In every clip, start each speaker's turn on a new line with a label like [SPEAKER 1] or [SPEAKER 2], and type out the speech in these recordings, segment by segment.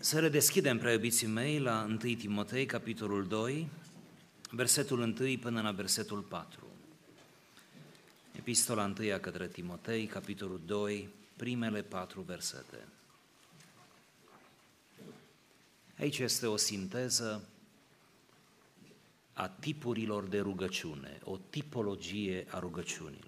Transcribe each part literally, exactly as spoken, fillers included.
[SPEAKER 1] Să redeschidem, prea iubiții mei, la întâi Timotei, capitolul doi, versetul unu până la versetul patru. Epistola întâia către Timotei, capitolul doi, primele patru versete. Aici este o sinteză a tipurilor de rugăciune, o tipologie a rugăciunilor.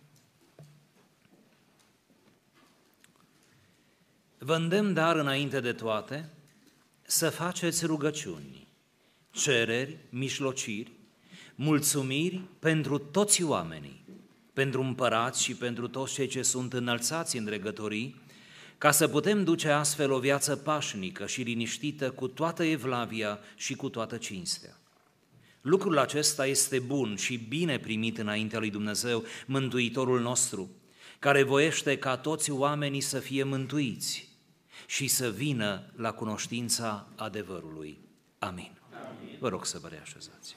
[SPEAKER 1] Vă îndemn, dar, înainte de toate, să faceți rugăciuni, cereri, mijlociri, mulțumiri pentru toți oamenii, pentru împărați și pentru toți cei ce sunt înălțați în dregătorii, ca să putem duce astfel o viață pașnică și liniștită cu toată evlavia și cu toată cinstea. Lucrul acesta este bun și bine primit înaintea lui Dumnezeu, Mântuitorul nostru, care voiește ca toți oamenii să fie mântuiți și să vină la cunoștința adevărului. Amin. Amin. Vă rog să vă reașezați.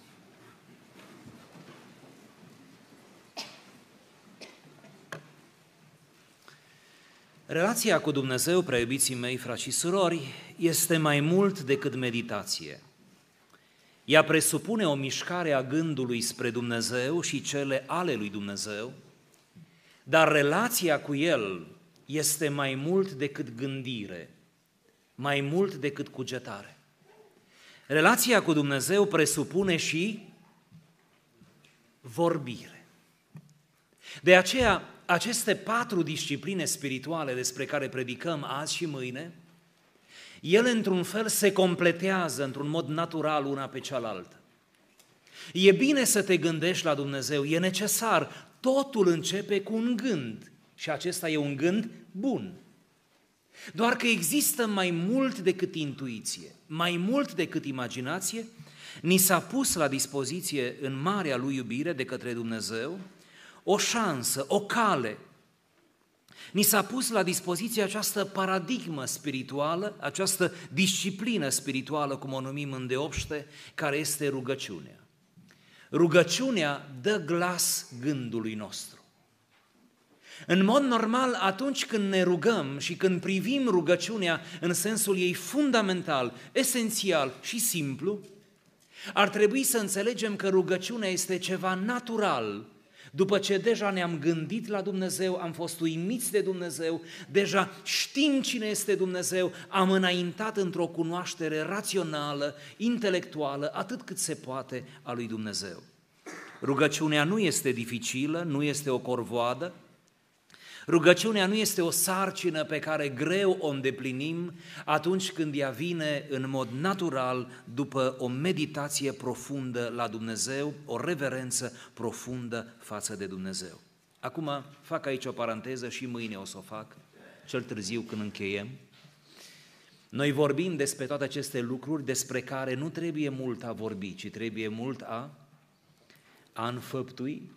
[SPEAKER 1] Relația cu Dumnezeu, prea iubiții mei, frați și surori, este mai mult decât meditație. Ea presupune o mișcare a gândului spre Dumnezeu și cele ale lui Dumnezeu, dar relația cu El este mai mult decât gândire, mai mult decât cugetare. Relația cu Dumnezeu presupune și vorbire. De aceea, aceste patru discipline spirituale despre care predicăm azi și mâine, ele într-un fel se completează într-un mod natural una pe cealaltă. E bine să te gândești la Dumnezeu, e necesar, totul începe cu un gând și acesta e un gând bun. Doar că există mai mult decât intuiție, mai mult decât imaginație, ni s-a pus la dispoziție în marea lui iubire de către Dumnezeu o șansă, o cale. Ni s-a pus la dispoziție această paradigmă spirituală, această disciplină spirituală, cum o numim îndeopște, care este rugăciunea. Rugăciunea dă glas gândului nostru. În mod normal, atunci când ne rugăm și când privim rugăciunea în sensul ei fundamental, esențial și simplu, ar trebui să înțelegem că rugăciunea este ceva natural. După ce deja ne-am gândit la Dumnezeu, am fost uimiți de Dumnezeu, deja știm cine este Dumnezeu, am înaintat într-o cunoaștere rațională, intelectuală, atât cât se poate, a lui Dumnezeu. Rugăciunea nu este dificilă, nu este o corvoadă, rugăciunea nu este o sarcină pe care greu o îndeplinim atunci când ea vine în mod natural după o meditație profundă la Dumnezeu, o reverență profundă față de Dumnezeu. Acum fac aici o paranteză și mâine o să o fac, cel târziu când încheiem. Noi vorbim despre toate aceste lucruri despre care nu trebuie mult a vorbi, ci trebuie mult a, a înfăptui.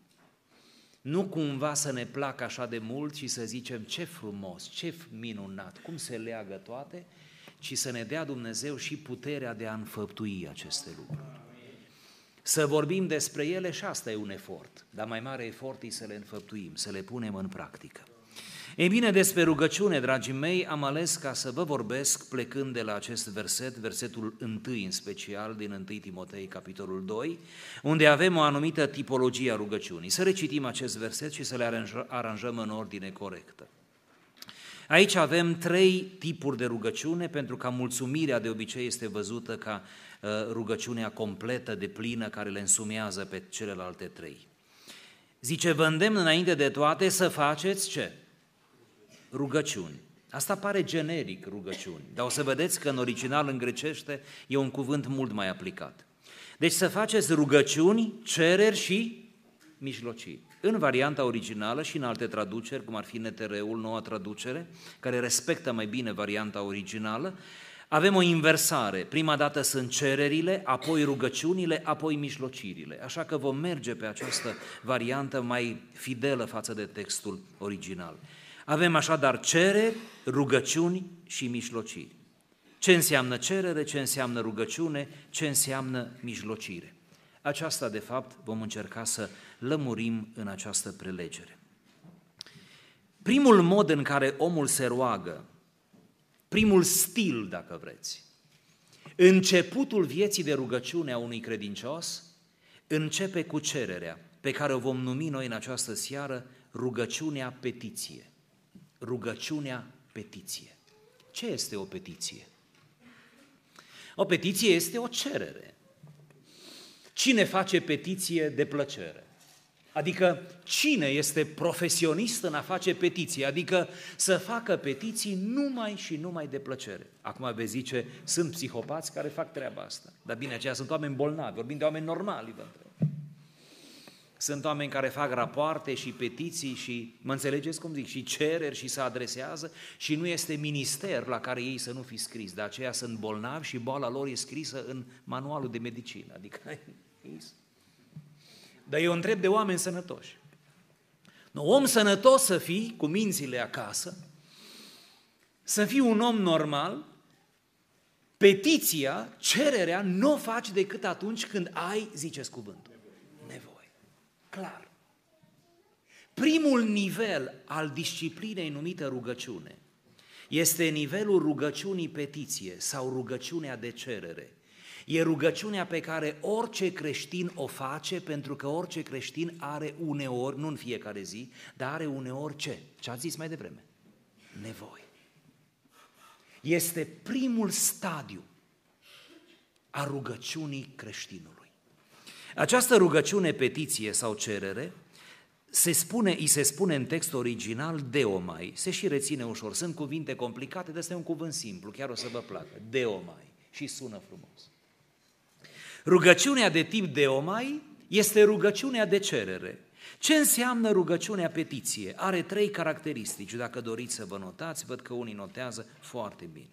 [SPEAKER 1] Nu cumva să ne placă așa de mult și să zicem ce frumos, ce minunat, cum se leagă toate, ci să ne dea Dumnezeu și puterea de a înfăptui aceste lucruri. Să vorbim despre ele și asta e un efort, dar mai mare efort e să le înfăptuim, să le punem în practică. Ei bine, despre rugăciune, dragii mei, am ales ca să vă vorbesc plecând de la acest verset, versetul unu în special, din întâi Timotei, capitolul doi, unde avem o anumită tipologie a rugăciunii. Să recitim acest verset și să le aranjăm în ordine corectă. Aici avem trei tipuri de rugăciune, pentru că mulțumirea de obicei este văzută ca uh, rugăciunea completă, deplină, care le însumează pe celelalte trei. Zice, vă îndemn înainte de toate să faceți ce? Rugăciuni. Asta pare generic, rugăciuni, dar o să vedeți că în original, în grecește, e un cuvânt mult mai aplicat. Deci să faceți rugăciuni, cereri și mijlociri. În varianta originală și în alte traduceri, cum ar fi N T R-ul, noua traducere, care respectă mai bine varianta originală, avem o inversare. Prima dată sunt cererile, apoi rugăciunile, apoi mijlocirile. Așa că vom merge pe această variantă mai fidelă față de textul original. Avem așadar cereri, rugăciuni și mijlociri. Ce înseamnă cerere, ce înseamnă rugăciune, ce înseamnă mijlocire. Aceasta, de fapt, vom încerca să lămurim în această prelegere. Primul mod în care omul se roagă, primul stil, dacă vreți. Începutul vieții de rugăciune a unui credincios începe cu cererea, pe care o vom numi noi în această seară rugăciunea petiție. Rugăciunea petiție. Ce este o petiție? O petiție este o cerere. Cine face petiție de plăcere? Adică cine este profesionist în a face petiție? Adică să facă petiții numai și numai de plăcere. Acum veți zice, sunt psihopați care fac treaba asta. Dar bine, aceia sunt oameni bolnavi, vorbim de oameni normali, vă întreb. Sunt oameni care fac rapoarte și petiții și, mă înțelegeți cum zic, și cereri și se adresează și nu este minister la care ei să nu fi scris. De aceea sunt bolnavi și boala lor e scrisă în manualul de medicină. Adică, dar eu întreb de oameni sănătoși. Nu, om sănătos să fii, cu mințile acasă, să fii un om normal, petiția, cererea, nu o faci decât atunci când ai, ziceți cuvântul, nevoie. Clar. Primul nivel al disciplinei numită rugăciune este nivelul rugăciunii petiție sau rugăciunea de cerere. E rugăciunea pe care orice creștin o face, pentru că orice creștin are uneori, nu în fiecare zi, dar are uneori ce? Ce ați zis mai devreme? Nevoie. Este primul stadiu a rugăciunii creștinului. Această rugăciune, petiție sau cerere, se spune, îi se spune în text original deomai, se și reține ușor, sunt cuvinte complicate, dar este un cuvânt simplu, chiar o să vă placă, deomai, și sună frumos. Rugăciunea de tip deomai este rugăciunea de cerere. Ce înseamnă rugăciunea petiție? Are trei caracteristici, dacă doriți să vă notați, văd că unii notează foarte bine.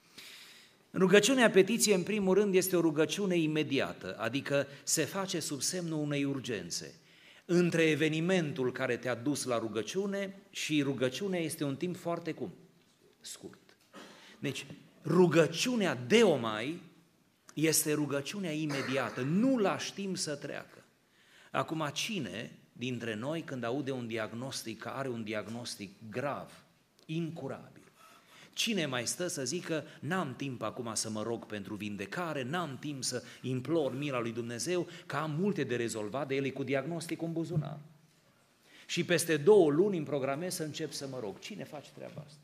[SPEAKER 1] Rugăciunea petiție, în primul rând, este o rugăciune imediată, adică se face sub semnul unei urgențe. Între evenimentul care te-a dus la rugăciune și rugăciunea este un timp foarte cum? Scurt. Deci, rugăciunea deomai este rugăciunea imediată, nu lași timp să treacă. Acum, cine dintre noi, când aude un diagnostic, că are un diagnostic grav, incurabil, cine mai stă să zică, n-am timp acum să mă rog pentru vindecare, n-am timp să implor mila lui Dumnezeu, că am multe de rezolvat, de ele cu diagnosticul în buzunar. Și peste două luni îmi programez să încep să mă rog. Cine face treaba asta?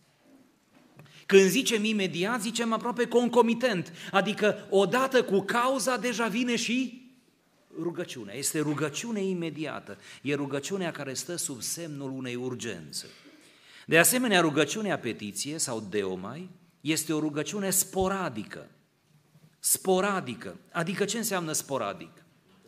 [SPEAKER 1] Când zicem imediat, zicem aproape concomitent, adică odată cu cauza deja vine și rugăciunea. Este rugăciune imediată, e rugăciunea care stă sub semnul unei urgențe. De asemenea, rugăciunea petiție sau deomai este o rugăciune sporadică. Sporadică. Adică ce înseamnă sporadic?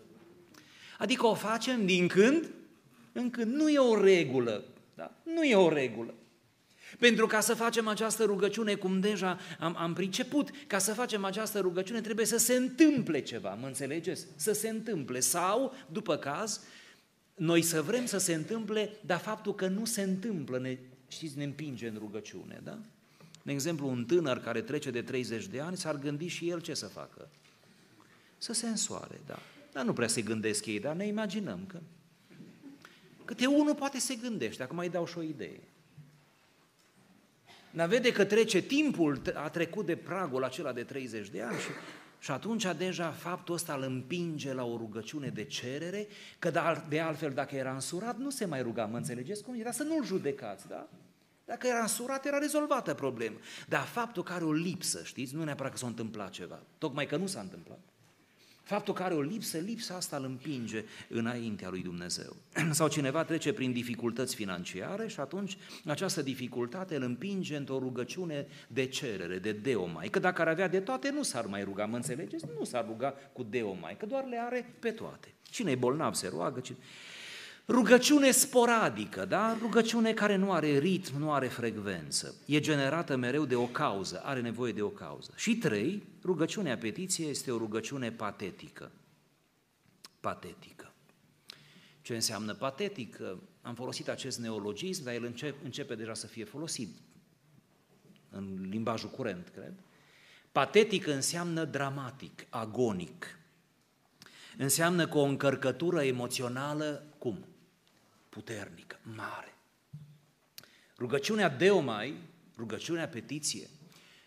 [SPEAKER 1] Adică o facem din când în când. Nu e o regulă. Da? Nu e o regulă. Pentru ca să facem această rugăciune, cum deja am, am priceput, ca să facem această rugăciune trebuie să se întâmple ceva, mă înțelegeți? Să se întâmple. Sau, după caz, noi să vrem să se întâmple, dar faptul că nu se întâmplă, ne, știți, ne împinge în rugăciune, da? De exemplu, un tânăr care trece de treizeci de ani s-ar gândi și el ce să facă? Să se însoare, da. Dar nu prea se gândesc ei, dar ne imaginăm că câte unul poate se gândește, acum îi dau și o idee. Dar vede că trece timpul, a trecut de pragul acela de treizeci de ani și, și atunci deja faptul ăsta îl împinge la o rugăciune de cerere, că de altfel dacă era însurat nu se mai ruga, mă înțelegeți cum e? Dar să nu-l judecați, da? Dacă era însurat, era rezolvată problema. Dar faptul că are o lipsă, știți, nu neapărat că s-a întâmplat ceva, tocmai că nu s-a întâmplat. Faptul că are o lipsă, lipsa asta îl împinge înaintea lui Dumnezeu. Sau cineva trece prin dificultăți financiare și atunci această dificultate îl împinge într-o rugăciune de cerere, de deomai. Că dacă ar avea de toate, nu s-ar mai ruga, mă înțelegeți? Nu s-ar ruga cu deomai, că doar le are pe toate. Cine e bolnav se roagă. Cine... Rugăciune sporadică, da? Rugăciune care nu are ritm, nu are frecvență, e generată mereu de o cauză, are nevoie de o cauză. Și trei, rugăciunea petiție este o rugăciune patetică. Patetică. Ce înseamnă patetică? Am folosit acest neologism, dar el începe, începe deja să fie folosit în limbajul curent, cred. Patetică înseamnă dramatic, agonic. Înseamnă cu o încărcătură emoțională, cum? Puternică, mare. Rugăciunea deomai, rugăciunea petiție,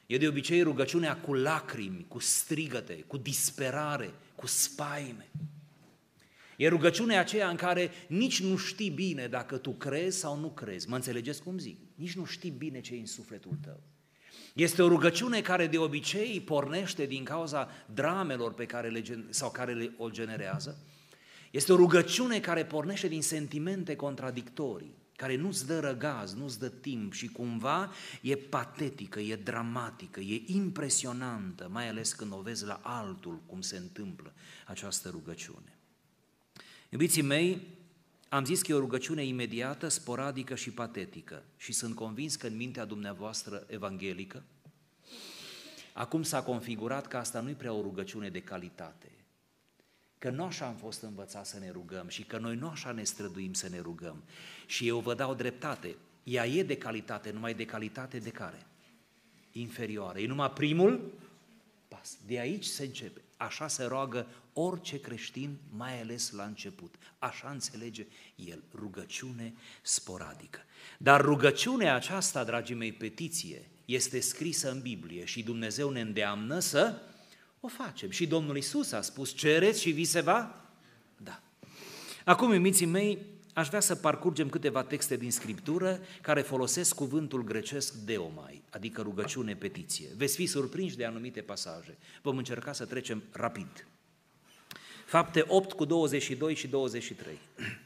[SPEAKER 1] E de obicei rugăciunea cu lacrimi, cu strigăte, cu disperare, cu spaime. E rugăciunea aceea în care nici nu știi bine dacă tu crezi sau nu crezi. Mă înțelegeți cum zic? Nici nu știi bine ce e în sufletul tău. Este o rugăciune care de obicei pornește din cauza dramelor pe care le, sau care le, o generează. Este o rugăciune care pornește din sentimente contradictorii, care nu-ți dă răgaz, nu-ți dă timp și cumva e patetică, e dramatică, e impresionantă, mai ales când o vezi la altul cum se întâmplă această rugăciune. Iubiții mei, am zis că e o rugăciune imediată, sporadică și patetică și sunt convins că în mintea dumneavoastră evanghelică, acum s-a configurat că asta nu-i prea o rugăciune de calitate, că nu așa am fost învățați să ne rugăm și că noi nu așa ne străduim să ne rugăm. Și eu vă dau dreptate, ea e de calitate, numai de calitate de care? Inferioară. E numai primul pas. De aici se începe. Așa se roagă orice creștin, mai ales la început. Așa înțelege el, rugăciune sporadică. Dar rugăciunea aceasta, dragii mei, petiție, este scrisă în Biblie și Dumnezeu ne îndeamnă să o facem. Și Domnul Iisus a spus, cereți și vi se va da. Acum, iubiții mei, aș vrea să parcurgem câteva texte din Scriptură care folosesc cuvântul grecesc deomai, adică rugăciune, petiție. Veți fi surprinși de anumite pasaje. Vom încerca să trecem rapid. Fapte opt cu douăzeci și doi și douăzeci și trei.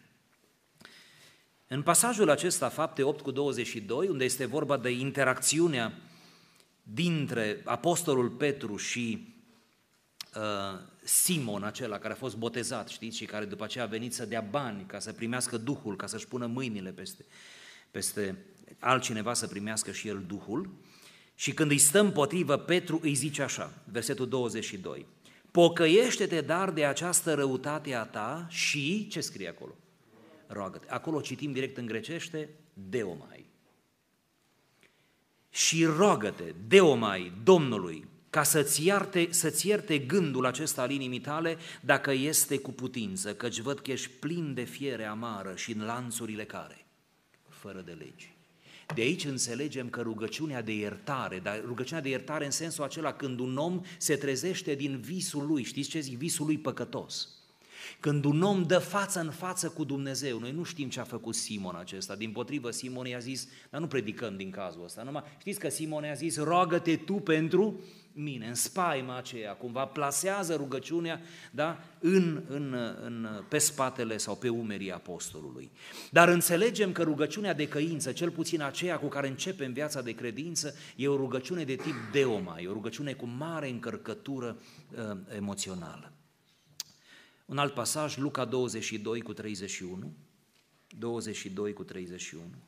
[SPEAKER 1] În pasajul acesta, Fapte opt cu douăzeci și doi, unde este vorba de interacțiunea dintre apostolul Petru și uh, Simon, acela care a fost botezat, știți, și care după aceea a venit să dea bani ca să primească Duhul, ca să-și pună mâinile peste, peste altcineva să primească și el Duhul. Și când îi stă împotrivă, Petru îi zice așa, versetul douăzeci și doi, pocăiește-te dar de această răutate a ta și, ce scrie acolo? Roagă-te. Acolo citim direct în grecește, deomai. Și roagă-te, deomai, Domnului, ca să-ți ierte, să-ți ierte gândul acesta al inimii tale, dacă este cu putință, căci văd că ești plin de fiere amară și în lanțurile care? Fără de legi. De aici înțelegem că rugăciunea de iertare, dar rugăciunea de iertare în sensul acela când un om se trezește din visul lui, știți ce zic? Visul lui păcătos. Când un om dă față în față cu Dumnezeu, noi nu știm ce a făcut Simon acesta, dimpotrivă Simon i-a zis, dar nu predicăm din cazul ăsta, numai știți că Simon i-a zis, roagă-te tu pentru mine, în spaima aceea, cumva plasează rugăciunea, da, în, în, în, pe spatele sau pe umerii apostolului. Dar înțelegem că rugăciunea de căință, cel puțin aceea cu care începem viața de credință, e o rugăciune de tip deomai, o rugăciune cu mare încărcătură uh, emoțională. Un alt pasaj, Luca douăzeci și doi cu treizeci și unu, douăzeci și doi cu treizeci și unu.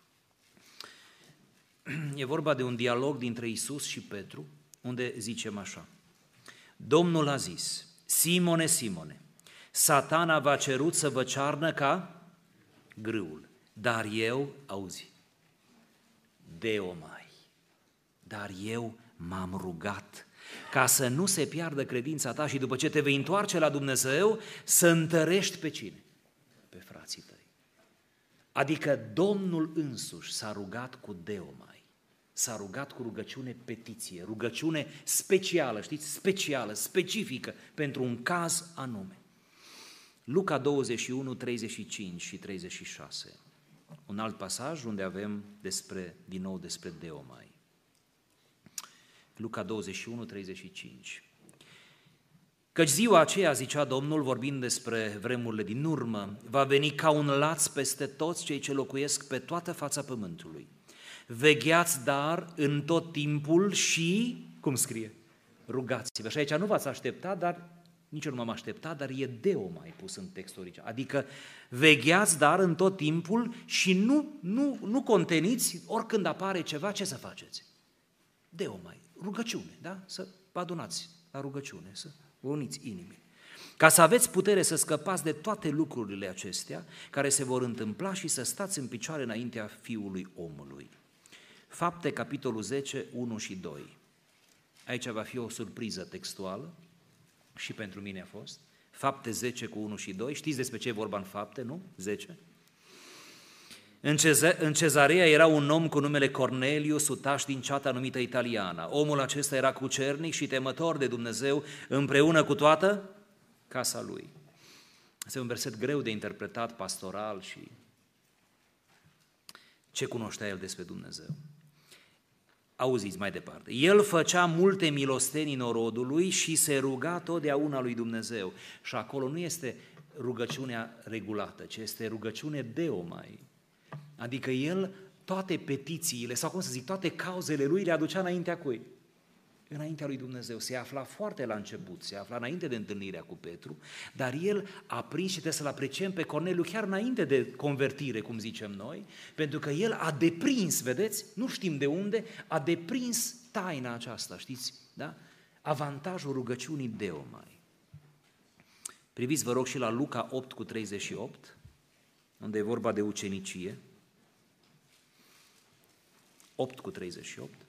[SPEAKER 1] E vorba de un dialog dintre Iisus și Petru, unde zicem așa, Domnul a zis, Simone, Simone, Satana v-a cerut să vă cearnă ca grâul, dar eu, auzi, deomai, dar eu m-am rugat ca să nu se piardă credința ta și după ce te vei întoarce la Dumnezeu, să întărești pe cine? Pe frații tăi. Adică Domnul însuși s-a rugat cu deomai, s-a rugat cu rugăciune petiție, rugăciune specială, știți, specială, specifică, pentru un caz anume. Luca douăzeci și unu, treizeci și cinci și treizeci și șase, un alt pasaj unde avem despre, din nou despre deomai. Luca douăzeci și unu, treizeci și cinci. Căci ziua aceea, zicea Domnul, vorbind despre vremurile din urmă, va veni ca un laț peste toți cei ce locuiesc pe toată fața pământului. Vegheați, dar, în tot timpul și, cum scrie, rugați-vă. Și aici nu v-ați așteptat, dar nici eu nu m-am așteptat, dar e deomai pus în textul original. Adică vegheați, dar, în tot timpul și nu, nu, nu conteniți, oricând apare ceva, ce să faceți? Deomai. Rugăciune, da? Să vă adunați la rugăciune, să vă uniți inimii. Ca să aveți putere să scăpați de toate lucrurile acestea care se vor întâmpla și să stați în picioare înaintea Fiului omului. Fapte, capitolul zece, unu și doi. Aici va fi o surpriză textuală și pentru mine a fost. Fapte zece cu unu și doi. Știți despre ce e vorba în Fapte, nu? zece. În, Ceze- în Cezarea era un om cu numele Corneliu, sutaș din ceata numită Italiana. Omul acesta era cucernic și temător de Dumnezeu împreună cu toată casa lui. Este un verset greu de interpretat, pastoral și ce cunoștea el despre Dumnezeu. Auziți mai departe. El făcea multe milostenii norodului și se ruga totdeauna lui Dumnezeu. Și acolo nu este rugăciunea regulată, ci este rugăciune deomai. Adică el toate petițiile, sau cum să zic, toate cauzele lui le aducea înaintea cui? Înaintea lui Dumnezeu. Se afla foarte la început, se afla înainte de întâlnirea cu Petru, dar el a prins și trebuie să-l apreciem pe Corneliu chiar înainte de convertire, cum zicem noi, pentru că el a deprins, vedeți, nu știm de unde, a deprins taina aceasta, știți, da? Avantajul rugăciunii deomai. Priviți, vă rog, și la Luca opt cu treizeci și opt, unde e vorba de ucenicie. opt cu treizeci și opt.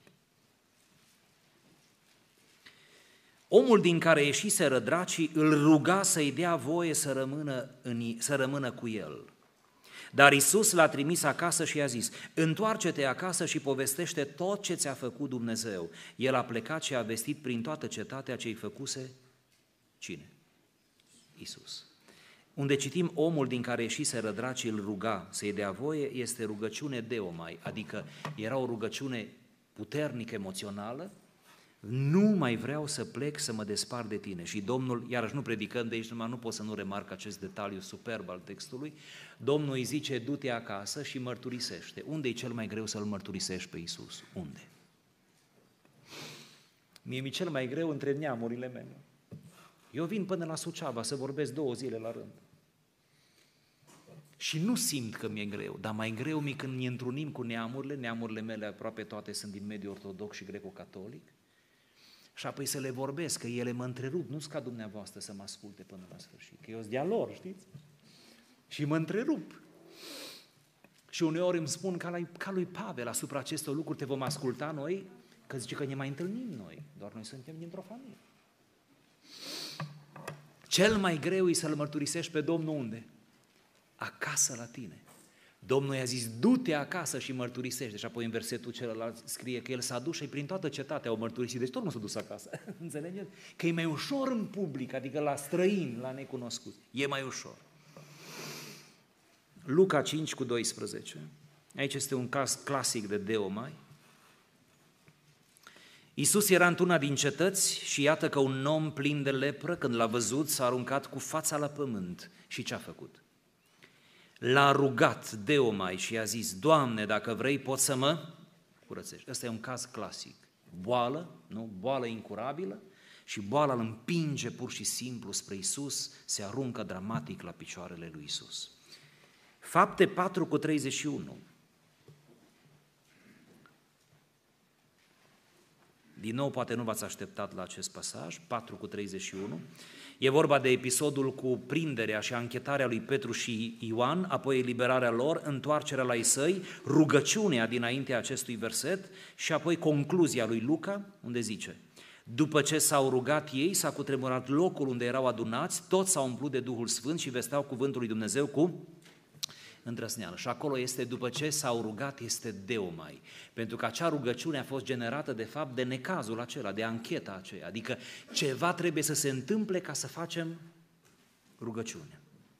[SPEAKER 1] Omul din care ieșiseră dracii îl ruga să-i dea voie să rămână, în, să rămână cu el. Dar Iisus l-a trimis acasă și i-a zis: întoarce-te acasă și povestește tot ce ți-a făcut Dumnezeu. El a plecat și a vestit prin toată cetatea ce-i făcuse cine? Iisus. Unde citim omul din care ieșiseră dracii îl ruga să-i dea voie, este rugăciune deomai, adică era o rugăciune puternică, emoțională. Nu mai vreau să plec să mă despart de tine. Și Domnul, iarăși nu predicăm de aici, numai nu pot să nu remarc acest detaliu superb al textului, Domnul îi zice: du-te acasă și mărturisește. Unde e cel mai greu să-L mărturisești pe Iisus? Unde? Mie mi-e cel mai greu între neamurile mele. Eu vin până la Suceava să vorbesc două zile la rând. Și nu simt că mi-e greu, dar mai greu mi când ne întrunim cu neamurile, neamurile mele aproape toate sunt din mediul ortodox și greco-catolic, și apoi să le vorbesc, că ele mă întrerup, nu-s ca dumneavoastră să mă asculte până la sfârșit, că eu sunt de-a lor, știți? Și mă întrerup. Și uneori îmi spun ca, la, ca lui Pavel, asupra acestor lucruri te vom asculta noi, că zice că ne mai întâlnim noi, doar noi suntem dintr-o familie. Cel mai greu e să-L mărturisești pe Domnul unde? Acasă la tine. Domnul i-a zis: du-te acasă și mărturisește. Și apoi în versetul celălalt scrie că el s-a dus și prin toată cetatea au mărturisit. Deci tot nu s-a dus acasă. Înțelegeți? Că e mai ușor în public, adică la străini, la necunoscuți. E mai ușor. Luca cinci cu doisprezece. Aici este un caz clasic de deomai. Iisus era într-una din cetăți și iată că un om plin de lepră, când l-a văzut, s-a aruncat cu fața la pământ. Și ce a făcut? L-a rugat deomai și i-a zis: Doamne, dacă vrei, poți să mă curățești. Ăsta e un caz clasic. Boală, nu? Boală incurabilă, și boala îl împinge pur și simplu spre Iisus, se aruncă dramatic la picioarele lui Iisus. Fapte patru cu treizeci și unu. Din nou, poate nu v-ați așteptat la acest pasaj, patru cu treizeci și unu. E vorba de episodul cu prinderea și anchetarea lui Petru și Ioan, apoi eliberarea lor, întoarcerea la ei săi, rugăciunea dinaintea acestui verset și apoi concluzia lui Luca, unde zice: după ce s-au rugat ei, s-a cutremurat locul unde erau adunați, toți s-au umplut de Duhul Sfânt și vesteau cuvântul lui Dumnezeu cu îndrăzneală. Și acolo este, după ce s-au rugat, este deomai. Pentru că acea rugăciune a fost generată de fapt de necazul acela, de ancheta aceea. Adică ceva trebuie să se întâmple ca să facem rugăciune.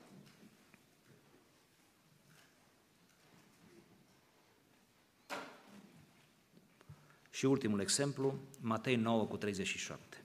[SPEAKER 1] Și ultimul exemplu, Matei nouă cu treizeci și șapte.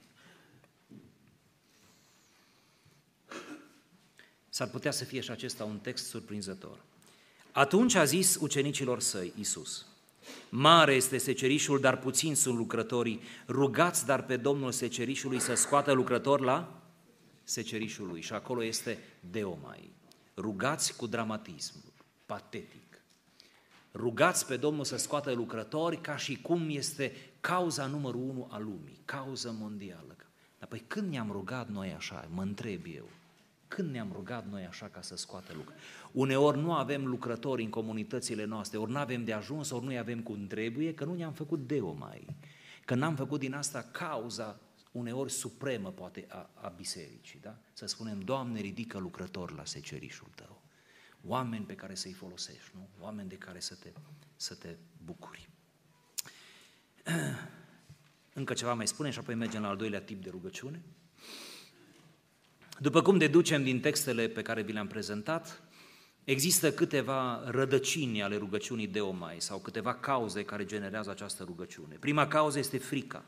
[SPEAKER 1] S-ar putea să fie și acesta un text surprinzător. Atunci a zis ucenicilor săi, Iisus: mare este secerișul, dar puțini sunt lucrătorii. Rugați dar pe Domnul secerișului să scoată lucrători la secerișul lui. Și acolo este deomai. Rugați cu dramatism, patetic. Rugați pe Domnul să scoată lucrători ca și cum este cauza numărul unu a lumii, cauza mondială. Dar păi când ne-am rugat noi așa, mă întreb eu, când ne-am rugat noi așa ca să scoată lucruri? Uneori nu avem lucrători în comunitățile noastre, ori nu avem de ajuns, ori nu avem cum trebuie, că nu ne-am făcut deomai, că n-am făcut din asta cauza uneori supremă, poate, a, a bisericii, da? Să spunem: Doamne, ridică lucrători la secerișul Tău. oameni pe care să-i folosești, nu? Oameni de care să te, să te bucuri. Încă ceva mai spune și apoi mergem la al doilea tip de rugăciune. După cum deducem din textele pe care vi le-am prezentat, există câteva rădăcini ale rugăciunii deomai sau câteva cauze care generează această rugăciune. Prima cauză este frica.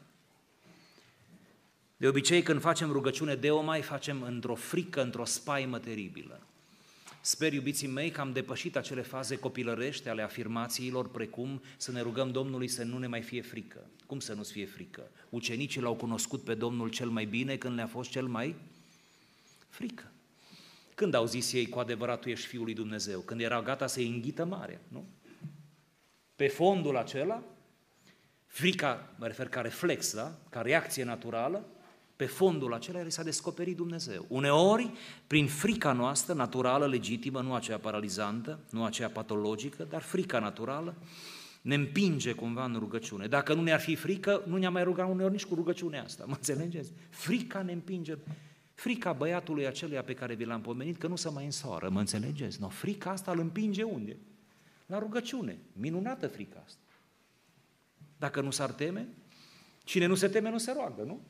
[SPEAKER 1] De obicei, când facem rugăciune deomai, facem într-o frică, într-o spaimă teribilă. Sper, iubiții mei, că am depășit acele faze copilărești ale afirmațiilor, precum să ne rugăm Domnului să nu ne mai fie frică. Cum să nu-ți fie frică? Ucenicii l-au cunoscut pe Domnul cel mai bine când le-a fost cel mai frică. Când au zis ei cu adevărat tu ești Fiul lui Dumnezeu? Când era gata să-i înghită marea, nu? Pe fondul acela, frica, mă refer ca reflex, da? Ca reacție naturală, pe fondul acela s-a descoperit Dumnezeu. Uneori, prin frica noastră, naturală, legitimă, nu aceea paralizantă, nu aceea patologică, dar frica naturală, ne împinge cumva în rugăciune. Dacă nu ne-ar fi frică, nu ne-am mai rugat uneori nici cu rugăciunea asta, mă înțelegeți? Frica ne împinge. Frica băiatului aceluia pe care vi l-am pomenit, că nu se mai însoară, mă înțelegeți? No, frica asta îl împinge unde? La rugăciune. Minunată frica asta. Dacă nu s-ar teme, cine nu se teme nu se roagă, nu?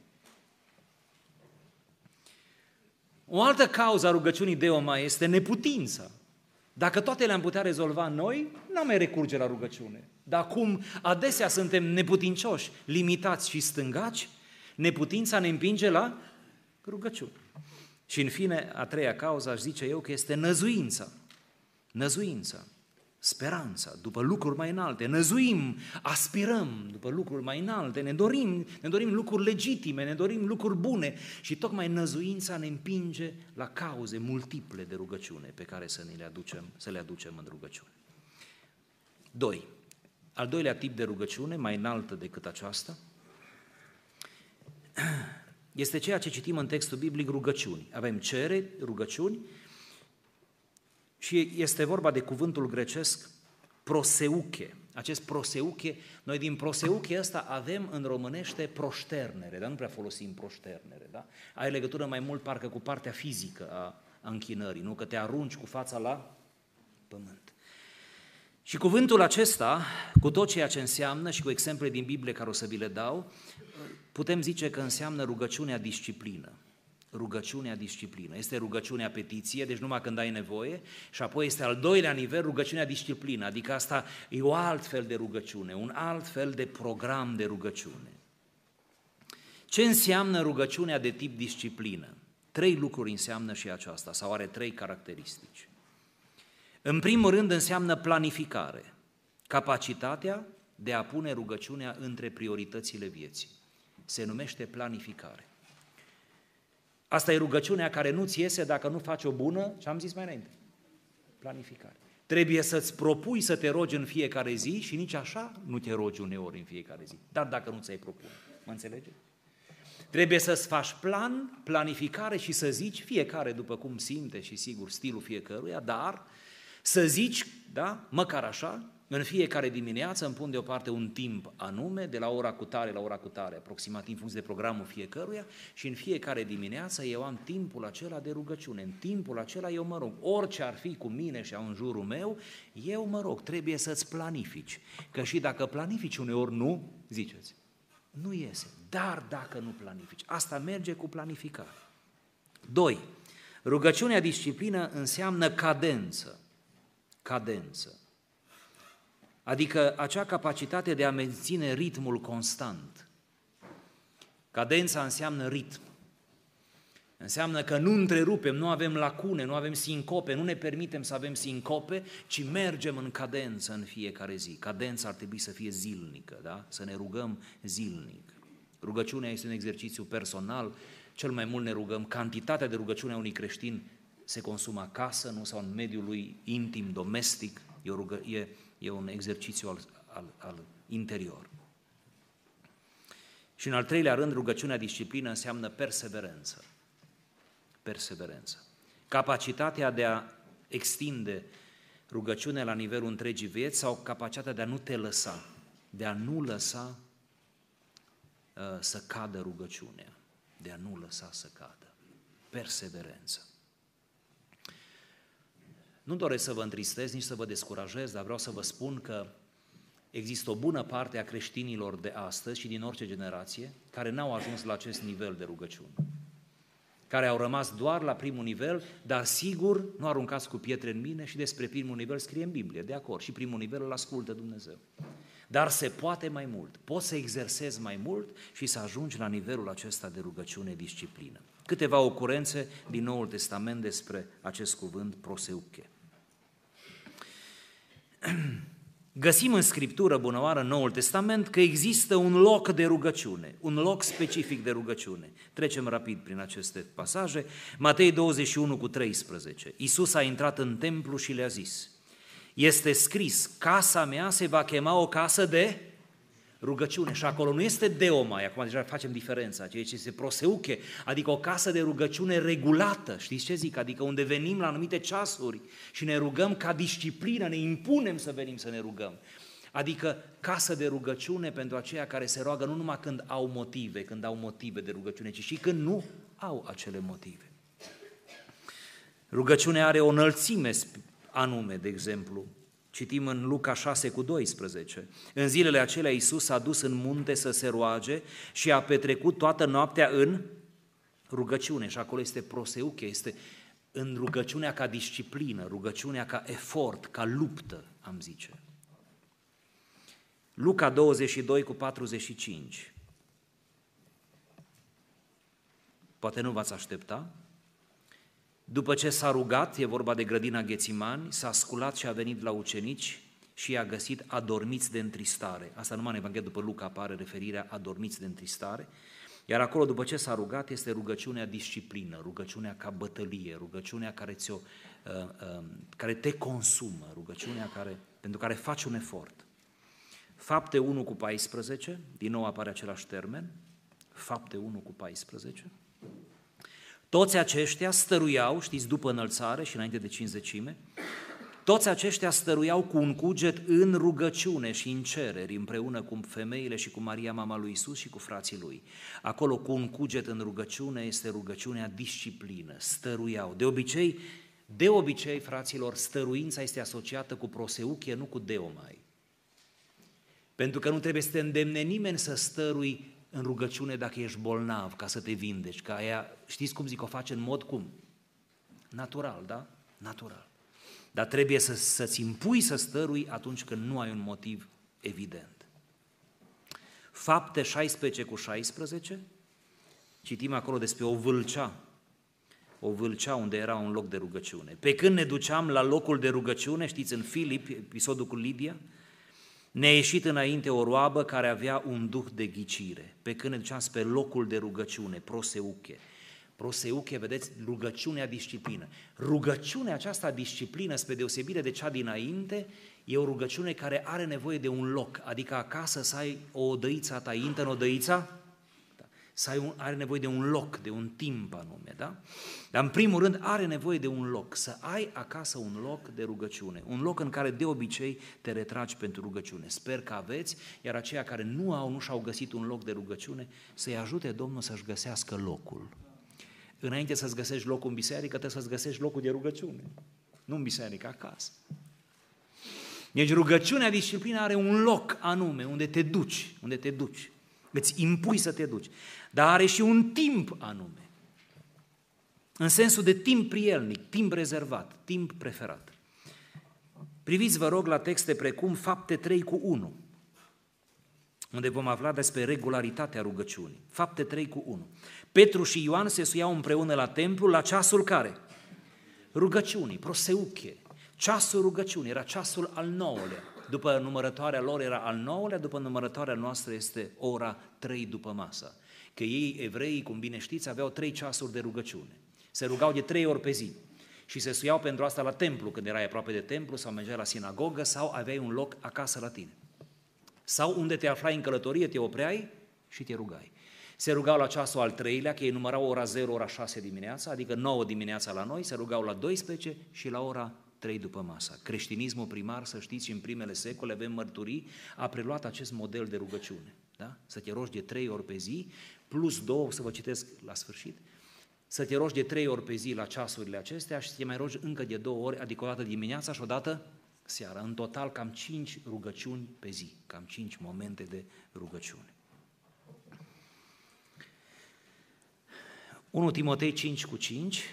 [SPEAKER 1] O altă cauză a rugăciunii deomai este neputința. Dacă toate le-am putea rezolva noi, n-am mai recurge la rugăciune. Dar cum adesea suntem neputincioși, limitați și stângaci, neputința ne împinge la rugăciune. Și în fine, a treia cauză, aș zice eu, că este năzuința. Năzuința, speranța, după lucruri mai înalte. Năzuim, aspirăm după lucruri mai înalte, ne dorim, ne dorim lucruri legitime, ne dorim lucruri bune și tocmai năzuința ne împinge la cauze multiple de rugăciune pe care să ne le aducem, să le aducem în rugăciune. Doi. Al doilea tip de rugăciune, mai înaltă decât aceasta, este ceea ce citim în textul biblic, rugăciuni. Avem cereri, rugăciuni și este vorba de cuvântul grecesc proseuche. Acest proseuche, noi din proseuche ăsta avem în românește proșternere, dar nu prea folosim proșternere, da? Ai legătură mai mult parcă cu partea fizică a, a închinării, nu? Că te arunci cu fața la pământ. Și cuvântul acesta, cu tot ceea ce înseamnă și cu exemple din Biblie care o să vi le dau, putem zice că înseamnă rugăciunea disciplină. Rugăciunea disciplină. Este rugăciunea petiție, deci numai când ai nevoie, și apoi este al doilea nivel, rugăciunea disciplină, adică asta e o alt fel de rugăciune, un alt fel de program de rugăciune. Ce înseamnă rugăciunea de tip disciplină? Trei lucruri înseamnă și aceasta, sau are trei caracteristici. În primul rând înseamnă planificare, capacitatea de a pune rugăciunea între prioritățile vieții. Se numește planificare. Asta e rugăciunea care nu-ți iese dacă nu faci o bună, ce am zis mai înainte, planificare. Trebuie să-ți propui să te rogi în fiecare zi și nici așa nu te rogi uneori în fiecare zi, dar dacă nu ți-ai propune, mă înțelege? Trebuie să-ți faci plan, planificare și să zici, fiecare după cum simte și sigur stilul fiecăruia, dar să zici, da, măcar așa, în fiecare dimineață îmi pun deoparte un timp anume, de la ora cu tare la ora cu tare, aproximativ în funcție de programul fiecăruia, și în fiecare dimineață eu am timpul acela de rugăciune. În timpul acela eu mă rog, orice ar fi cu mine și în jurul meu, eu mă rog, trebuie să-ți planifici. Că și dacă planifici uneori nu, ziceți, nu iese. Dar dacă nu planifici, asta merge cu planificare. Doi. Rugăciunea disciplină înseamnă cadență. Cadență. Adică acea capacitate de a menține ritmul constant. Cadența înseamnă ritm. Înseamnă că nu întrerupem, nu avem lacune, nu avem sincope, nu ne permitem să avem sincope, ci mergem în cadență în fiecare zi. Cadența ar trebui să fie zilnică, da? Să ne rugăm zilnic. Rugăciunea este un exercițiu personal, cel mai mult ne rugăm, cantitatea de rugăciune a unui creștin se consumă acasă, nu, sau în mediul lui intim, domestic, e, o rugă, e, e un exercițiu al, al, al interior. Și în al treilea rând, rugăciunea disciplină înseamnă perseverență. Perseverență. Capacitatea de a extinde rugăciunea la nivelul întregii vieți sau capacitatea de a nu te lăsa, de a nu lăsa uh, să cadă rugăciunea, de a nu lăsa să cadă. Perseverență. Nu doresc să vă întristez, nici să vă descurajez, dar vreau să vă spun că există o bună parte a creștinilor de astăzi și din orice generație care n-au ajuns la acest nivel de rugăciune, care au rămas doar la primul nivel, dar sigur nu aruncați cu pietre în mine și despre primul nivel scrie în Biblie, de acord, și primul nivel îl ascultă Dumnezeu. Dar se poate mai mult, poți să exersezi mai mult și să ajungi la nivelul acesta de rugăciune, disciplină. Câteva ocurențe din Noul Testament despre acest cuvânt proseuche. Găsim în Scriptură, bunăoară, în Noul Testament, că există un loc de rugăciune, un loc specific de rugăciune. Trecem rapid prin aceste pasaje. Matei douăzeci și unu cu treisprezece. Iisus a intrat în templu și le-a zis: este scris, casa mea se va chema o casă de rugăciune. Și acolo nu este deomai, acum deja facem diferența, ceea ce este proseuche, adică o casă de rugăciune regulată. Știți ce zic? Adică unde venim la anumite ceasuri și ne rugăm ca disciplină, ne impunem să venim să ne rugăm. Adică casă de rugăciune pentru aceia care se roagă nu numai când au motive, când au motive de rugăciune, ci și când nu au acele motive. Rugăciunea are o înălțime anume, de exemplu. Citim în Luca șase cu doisprezece. În zilele acelea Iisus s-a dus în munte să se roage și a petrecut toată noaptea în rugăciune. Și acolo este proseuche, este în rugăciunea ca disciplină, rugăciunea ca efort, ca luptă, am zice. Luca douăzeci și doi cu patruzeci și cinci. Poate nu v-ați aștepta. După ce s-a rugat, e vorba de grădina Ghețimani, s-a sculat și a venit la ucenici și i-a găsit adormiți de întristare. Asta numai în Evanghelie după Luca apare referirea adormiți de întristare. Iar acolo, după ce s-a rugat, este rugăciunea disciplină, rugăciunea ca bătălie, rugăciunea care, ți-o, uh, uh, care te consumă, rugăciunea care, pentru care faci un efort. Fapte unu cu paisprezece, din nou apare același termen, Fapte unu cu paisprezece. Toți aceștia stăruiau, știți, după înălțare și înainte de cincizecime, toți aceștia stăruiau cu un cuget în rugăciune și în cereri, împreună cu femeile și cu Maria, mama lui Iisus, și cu frații lui. Acolo, cu un cuget în rugăciune, este rugăciunea disciplină, stăruiau. De obicei, de obicei, fraților, stăruința este asociată cu proseuche, nu cu deomai. Pentru că nu trebuie să te îndemne nimeni să stărui în rugăciune dacă ești bolnav, ca să te vindeci, că aia, știți cum zic, o face în mod cum? Natural, da? Natural. Dar trebuie să, să-ți impui să stărui atunci când nu ai un motiv evident. Fapte șaisprezece cu șaisprezece, citim acolo despre o vâlcea, o vâlcea unde era un loc de rugăciune. Pe când ne duceam la locul de rugăciune, știți, în Filip, episodul cu Lidia, ne-a ieșit înainte o roabă care avea un duh de ghicire, pe când ne duceam spre locul de rugăciune, proseuche. Proseuche, vedeți, rugăciunea disciplină. Rugăciunea aceasta disciplină, spre deosebire de cea dinainte, e o rugăciune care are nevoie de un loc, adică acasă să ai o odăiță a ta, intră în odăița, să ai un, are nevoie de un loc, de un timp anume, da? Dar în primul rând are nevoie de un loc, să ai acasă un loc de rugăciune, un loc în care de obicei te retragi pentru rugăciune. Sper că aveți, iar aceia care nu au, nu și-au găsit un loc de rugăciune, să-i ajute Domnul să-și găsească locul. Înainte să-ți găsești locul în biserică, trebuie să-ți găsești locul de rugăciune, nu în biserică, acasă. Deci rugăciunea, disciplina are un loc anume, unde te duci, unde te duci. Îți impui să te duci, dar are și un timp anume, în sensul de timp prielnic, timp rezervat, timp preferat. Priviți, vă rog, la texte precum Fapte trei cu unu, unde vom afla despre regularitatea rugăciunii. Fapte trei cu unu. Petru și Ioan se suiau împreună la templu la ceasul care? Rugăciunii, proseuche. Ceasul rugăciunii, era ceasul al nouălea. După numărătoarea lor era al nouălea, după numărătoarea noastră este ora trei după masa. Că ei, evreii, cum bine știți, aveau trei ceasuri de rugăciune. Se rugau de trei ori pe zi și se suiau pentru asta la templu, când erai aproape de templu, sau mergeai la sinagogă, sau aveai un loc acasă la tine. Sau unde te aflai în călătorie, te opreai și te rugai. Se rugau la ceasul al treilea, că ei numărau ora zero, ora șase dimineața, adică nouă dimineața la noi, se rugau la douăsprezece și la ora trei după masa. Creștinismul primar, să știți, în primele secole, avem mărturii, a preluat acest model de rugăciune. Da? Să te rogi de trei ori pe zi, plus două, să vă citesc la sfârșit, să te rogi de trei ori pe zi la ceasurile acestea și să te mai rogi încă de două ori, adică o dată dimineața și o dată seara. În total cam cinci rugăciuni pe zi, cam cinci momente de rugăciune. unu Timotei cinci cu cinci.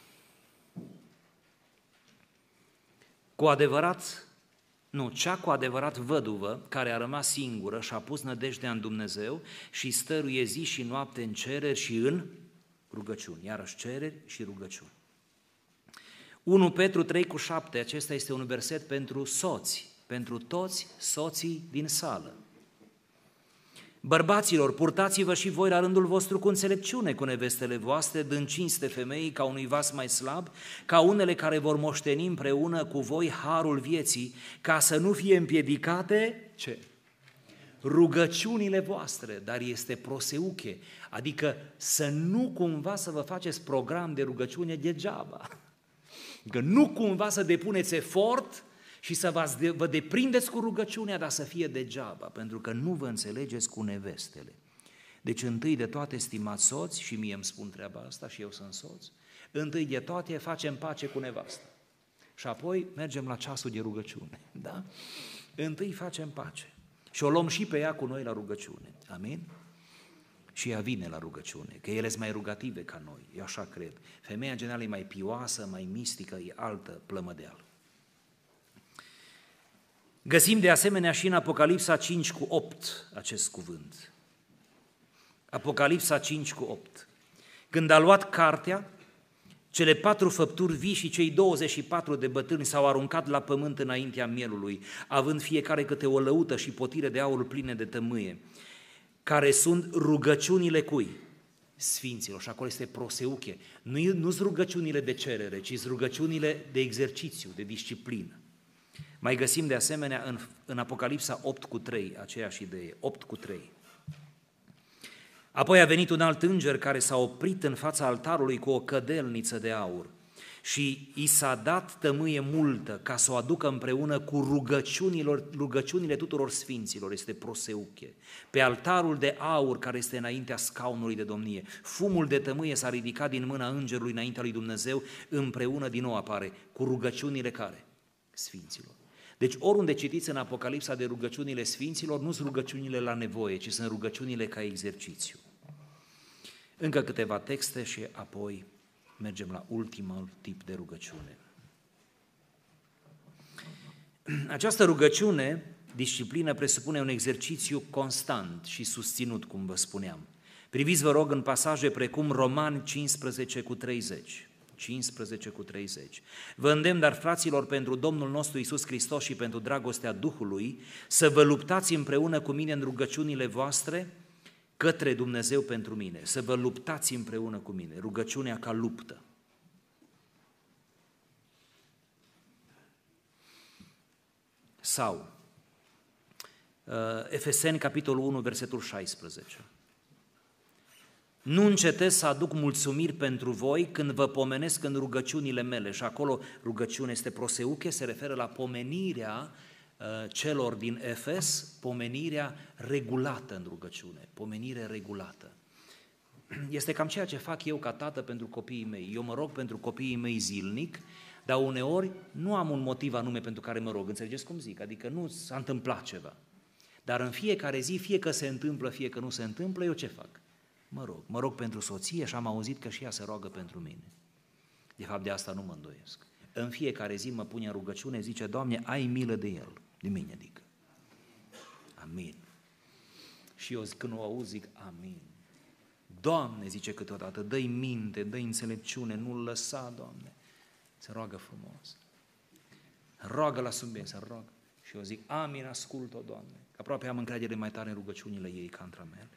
[SPEAKER 1] Cu adevărat, nu, cea cu adevărat văduvă, care a rămas singură și a pus nădejdea în Dumnezeu și stăruie zi și noapte în cereri și în rugăciuni, iarăși cereri și rugăciuni. unu Petru trei cu șapte, acesta este un verset pentru soți, pentru toți soții din sală. Bărbaților, purtați-vă și voi la rândul vostru cu înțelepciune cu nevestele voastre, dând cinste femeii ca unui vas mai slab, ca unele care vor moșteni împreună cu voi harul vieții, ca să nu fie împiedicate, ce? Rugăciunile voastre, dar este proseuche, adică să nu cumva să vă faceți program de rugăciune degeaba, că nu cumva să depuneți efort și să vă deprindeți cu rugăciunea, dar să fie degeaba, pentru că nu vă înțelegeți cu nevestele. Deci întâi de toate, stimați soți, și mie îmi spun treaba asta și eu sunt soț, întâi de toate facem pace cu nevasta și apoi mergem la ceasul de rugăciune, da? Întâi facem pace și o luăm și pe ea cu noi la rugăciune, amin? Și ea vine la rugăciune, că ele sunt mai rugative ca noi, eu așa cred. Femeia în general e mai pioasă, mai mistică, e altă plămădeală. Găsim de asemenea și în Apocalipsa cinci cu opt acest cuvânt. Apocalipsa cinci cu opt. Când a luat cartea, cele patru făpturi vii și cei douăzeci și patru de bătrâni s-au aruncat la pământ înaintea mielului, având fiecare câte o lăută și potire de aur pline de tămâie, care sunt rugăciunile cui? Sfinților. Și acolo este proseuche. Nu sunt rugăciunile de cerere, ci sunt rugăciunile de exercițiu, de disciplină. Mai găsim de asemenea în, în Apocalipsa opt cu trei, aceeași idee, opt cu trei. Apoi a venit un alt înger care s-a oprit în fața altarului cu o cădelniță de aur și i s-a dat tămâie multă ca să o aducă împreună cu rugăciunile tuturor sfinților, este proseuche, pe altarul de aur care este înaintea scaunului de domnie. Fumul de tămâie s-a ridicat din mâna îngerului înaintea lui Dumnezeu, împreună din nou apare cu rugăciunile care? Sfinților. Deci oriunde citiți în Apocalipsa de rugăciunile sfinților, nu sunt rugăciunile la nevoie, ci sunt rugăciunile ca exercițiu. Încă câteva texte și apoi mergem la ultimul tip de rugăciune. Această rugăciune, disciplină, presupune un exercițiu constant și susținut, cum vă spuneam. Priviți, vă rog, în pasaje precum Romani cincisprezece cu treizeci. cincisprezece cu treizeci. Vă îndemn, dar, fraților, pentru Domnul nostru Iisus Hristos și pentru dragostea Duhului, să vă luptați împreună cu mine în rugăciunile voastre către Dumnezeu pentru mine, să vă luptați împreună cu mine, rugăciunea ca luptă. Sau Efeseni, capitolul unu, versetul șaisprezece. Nu încetez să aduc mulțumiri pentru voi când vă pomenesc în rugăciunile mele. Și acolo rugăciune este proseuche, se referă la pomenirea uh, celor din Efes, pomenirea regulată în rugăciune, pomenire regulată. Este cam ceea ce fac eu ca tată pentru copiii mei. Eu mă rog pentru copiii mei zilnic, dar uneori nu am un motiv anume pentru care mă rog, înțelegeți cum zic? Adică nu s-a întâmplat ceva. Dar în fiecare zi, fie că se întâmplă, fie că nu se întâmplă, eu ce fac? Mă rog, mă rog pentru soție și am auzit că și ea se roagă pentru mine. De fapt, de asta nu mă îndoiesc. În fiecare zi mă pune în rugăciune, zice, Doamne, ai milă de el, de mine adică. Amin. Și eu când o auz zic, amin. Doamne, zice câteodată, dă-i minte, dă-i înțelepciune, nu-l lăsa, Doamne. Se roagă frumos. Roagă la subiect, se roagă. Și eu zic, amin, ascult-o, Doamne. Că aproape am încredere mai tare în rugăciunile ei ca între mele.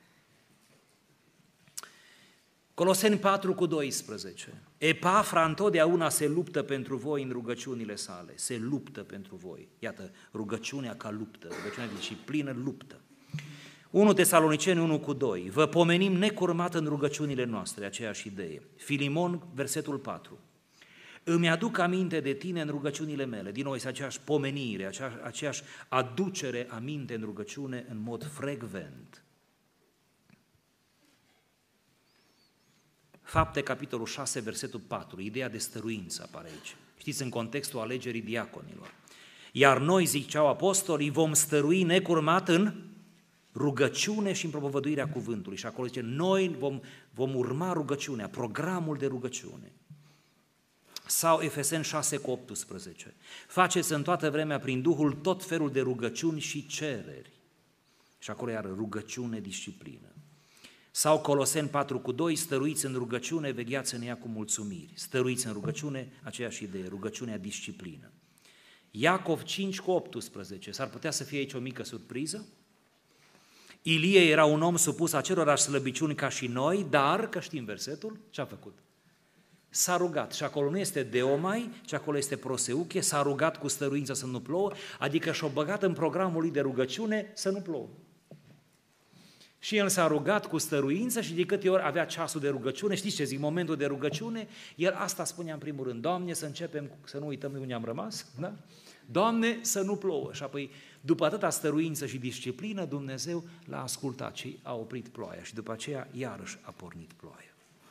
[SPEAKER 1] Coloseni patru cu doisprezece. Epafra întotdeauna se luptă pentru voi în rugăciunile sale. Se luptă pentru voi. Iată, rugăciunea ca luptă, rugăciunea de disciplină, luptă. unu Tesaloniceni unu cu doi. Vă pomenim necurmat în rugăciunile noastre, aceeași idee. Filimon, versetul patru. Îmi aduc aminte de tine în rugăciunile mele. Din nou este aceeași pomenire, aceeași, aceeași aducere aminte în rugăciune în mod frecvent. Fapte, capitolul șase, versetul patru, ideea de stăruință apare aici. Știți, în contextul alegerii diaconilor. Iar noi, ziceau apostolii, vom stărui necurmat în rugăciune și în propovăduirea cuvântului. Și acolo zice, noi vom, vom urma rugăciunea, programul de rugăciune. Sau Efeseni șase cu optsprezece. Faceți în toată vremea prin Duhul tot felul de rugăciuni și cereri. Și acolo iară rugăciune, disciplină. Sau Coloseni patru cu doi, stăruiți în rugăciune, vegheați în ea cu mulțumiri. Stăruiți în rugăciune, aceeași idee, rugăciunea, disciplină. Iacov cinci cu optsprezece, s-ar putea să fie aici o mică surpriză. Ilie era un om supus acelorași slăbiciuni ca și noi, dar, că știm versetul, ce a făcut? S-a rugat și acolo nu este deomai, ci acolo este proseuche, s-a rugat cu stăruință să nu plouă, adică și-o băgat în programul lui de rugăciune să nu plouă. Și el s-a rugat cu stăruință și de câte ori avea ceasul de rugăciune, știți ce zic, momentul de rugăciune, el asta spunea în primul rând, Doamne, să începem, să nu uităm unde am rămas, da? Doamne, să nu plouă. Și apoi, după atâta stăruință și disciplină, Dumnezeu l-a ascultat și a oprit ploaia și după aceea iarăși a pornit ploaia.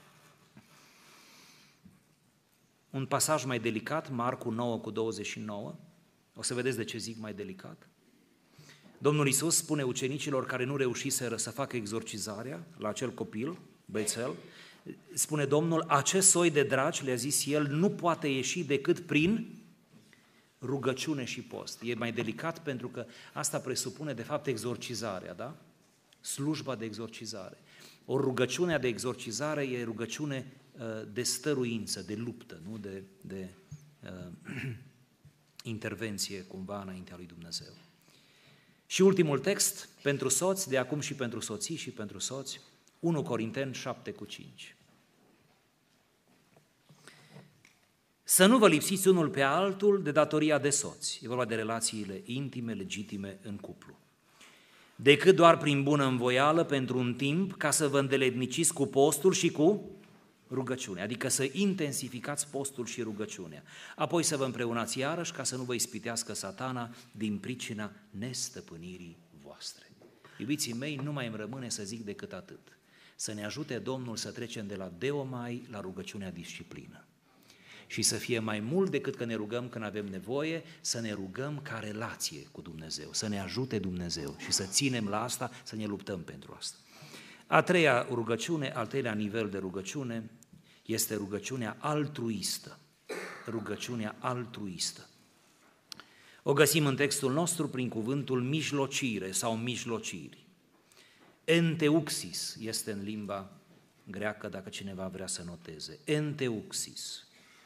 [SPEAKER 1] Un pasaj mai delicat, Marcu nouă cu douăzeci și nouă, o să vedeți de ce zic mai delicat. Domnul Iisus spune ucenicilor care nu reușiseră să facă exorcizarea la acel copil, băiețel, spune Domnul, acest soi de draci, le-a zis el, nu poate ieși decât prin rugăciune și post. E mai delicat pentru că asta presupune de fapt exorcizarea, da? Slujba de exorcizare. O rugăciune de exorcizare e rugăciune de stăruință, de luptă, nu de, de uh, intervenție cumva înaintea lui Dumnezeu. Și ultimul text, pentru soți, de acum și pentru soții și pentru soți, unu Corinteni șapte cu cinci. Să nu vă lipsiți unul pe altul de datoria de soți, e vorba de relațiile intime, legitime în cuplu, decât doar prin bună învoială pentru un timp ca să vă îndeletniciți cu postul și cu rugăciune, adică să intensificați postul și rugăciunea. Apoi să vă împreunați iarăși ca să nu vă ispitească Satana din pricina nestăpânirii voastre. Iubiții mei, nu mai îmi rămâne să zic decât atât. Să ne ajute Domnul să trecem de la deomai la rugăciunea disciplină. Și să fie mai mult decât că ne rugăm când avem nevoie, să ne rugăm ca relație cu Dumnezeu, să ne ajute Dumnezeu și să ținem la asta, să ne luptăm pentru asta. A treia rugăciune, al treilea nivel de rugăciune, este rugăciunea altruistă. Rugăciunea altruistă. O găsim în textul nostru prin cuvântul mijlocire sau mijlociri. Enteuxis este în limba greacă, dacă cineva vrea să noteze. Enteuxis.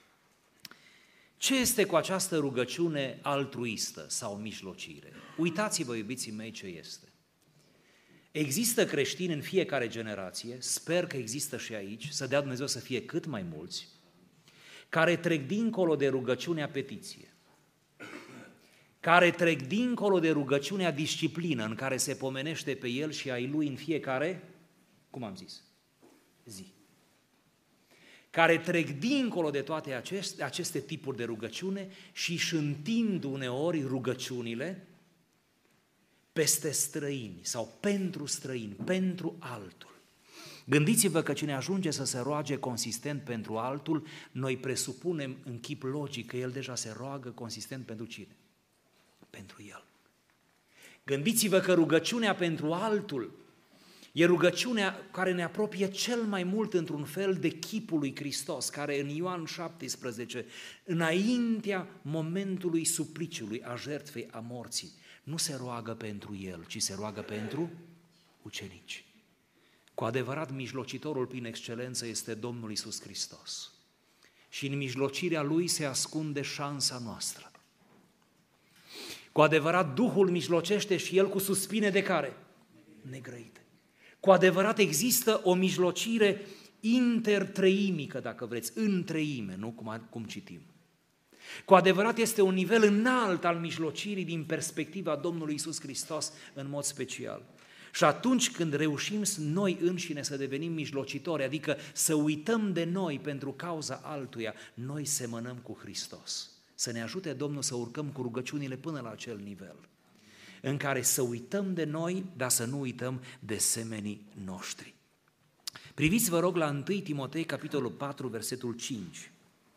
[SPEAKER 1] Ce este cu această rugăciune altruistă sau mijlocire? Uitați-vă, iubiții mei, ce este. Există creștini în fiecare generație, sper că există și aici, să dea Dumnezeu să fie cât mai mulți, care trec dincolo de rugăciunea petiție, care trec dincolo de rugăciunea disciplină în care se pomenește pe el și ai lui în fiecare, cum am zis, zi. Care trec dincolo de toate aceste, aceste tipuri de rugăciune și își întind uneori rugăciunile peste străini sau pentru străini, pentru altul. Gândiți-vă că cine ajunge să se roage consistent pentru altul, noi presupunem în chip logic că el deja se roagă consistent pentru cine? Pentru el. Gândiți-vă că rugăciunea pentru altul e rugăciunea care ne apropie cel mai mult într-un fel de chipul lui Hristos, care în Ioan șaptesprezece, înaintea momentului supliciului, a jertfei, a morții, nu se roagă pentru el, ci se roagă pentru ucenici. Cu adevărat, mijlocitorul prin excelență este Domnul Iisus Hristos. Și în mijlocirea Lui se ascunde șansa noastră. Cu adevărat, Duhul mijlocește și El cu suspine de care? Negrăite. Cu adevărat există o mijlocire intertreimică, dacă vreți, în treime, nu cum, cum citim. Cu adevărat este un nivel înalt al mijlocirii din perspectiva Domnului Iisus Hristos în mod special. Și atunci când reușim noi înșine să devenim mijlocitori, adică să uităm de noi pentru cauza altuia, noi semănăm cu Hristos. Să ne ajute Domnul să urcăm cu rugăciunile până la acel nivel, în care să uităm de noi, dar să nu uităm de semenii noștri. Priviți, vă rog, la întâi Timotei, capitolul patru, versetul cinci,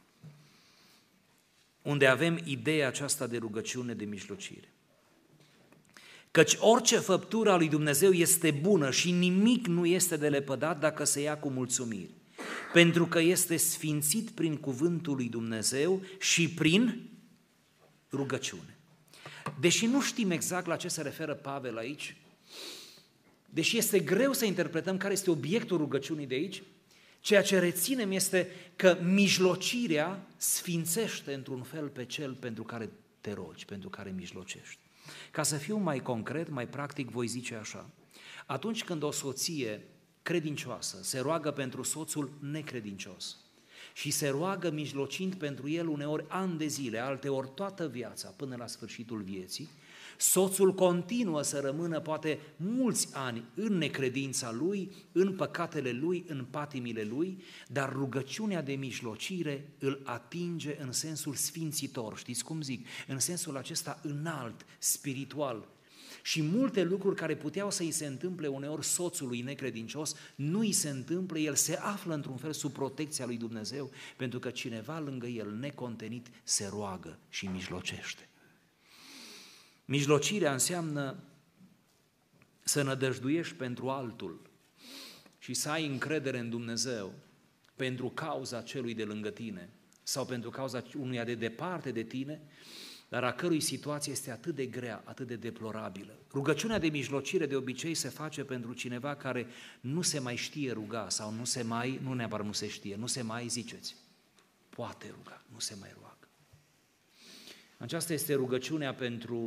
[SPEAKER 1] unde avem ideea aceasta de rugăciune, de mijlocire. Căci orice făptură a lui Dumnezeu este bună și nimic nu este de lepădat dacă se ia cu mulțumiri, pentru că este sfințit prin cuvântul lui Dumnezeu și prin rugăciune. Deși nu știm exact la ce se referă Pavel aici, deși este greu să interpretăm care este obiectul rugăciunii de aici, ceea ce reținem este că mijlocirea sfințește într-un fel pe cel pentru care te rogi, pentru care mijlocești. Ca să fiu mai concret, mai practic, voi zice așa: atunci când o soție credincioasă se roagă pentru soțul necredincios și se roagă mijlocind pentru el uneori ani de zile, alteori toată viața până la sfârșitul vieții, soțul continuă să rămână poate mulți ani în necredința lui, în păcatele lui, în patimile lui, dar rugăciunea de mijlocire îl atinge în sensul sfințitor, știți cum zic? În sensul acesta înalt, spiritual. Și multe lucruri care puteau să îi se întâmple uneori soțului necredincios, nu îi se întâmplă, el se află într-un fel sub protecția lui Dumnezeu, pentru că cineva lângă el, necontenit, se roagă și mijlocește. Mijlocirea înseamnă să nădăjduiești pentru altul și să ai încredere în Dumnezeu pentru cauza celui de lângă tine sau pentru cauza unuia de departe de tine, dar a cărui situație este atât de grea, atât de deplorabilă. Rugăciunea de mijlocire de obicei se face pentru cineva care nu se mai știe ruga sau nu se mai, nu neapărat nu se știe, nu se mai, ziceți, poate ruga, nu se mai roagă. Aceasta este rugăciunea pentru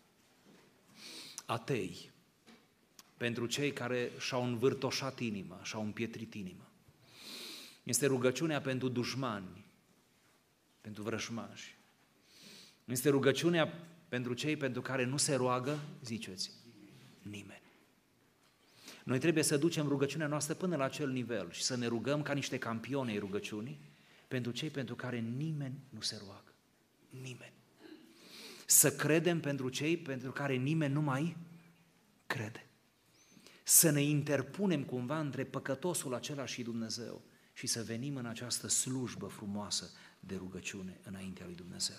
[SPEAKER 1] atei, pentru cei care și-au învârtoșat inima, și-au împietrit inima. Este rugăciunea pentru dușmani, pentru vrăjmași. Este rugăciunea pentru cei pentru care nu se roagă, ziceți, nimeni. Noi trebuie să ducem rugăciunea noastră până la acel nivel și să ne rugăm ca niște campioni ai rugăciunii pentru cei pentru care nimeni nu se roagă. Nimeni. Să credem pentru cei pentru care nimeni nu mai crede. Să ne interpunem cumva între păcătosul acela și Dumnezeu și să venim în această slujbă frumoasă de rugăciune înaintea lui Dumnezeu.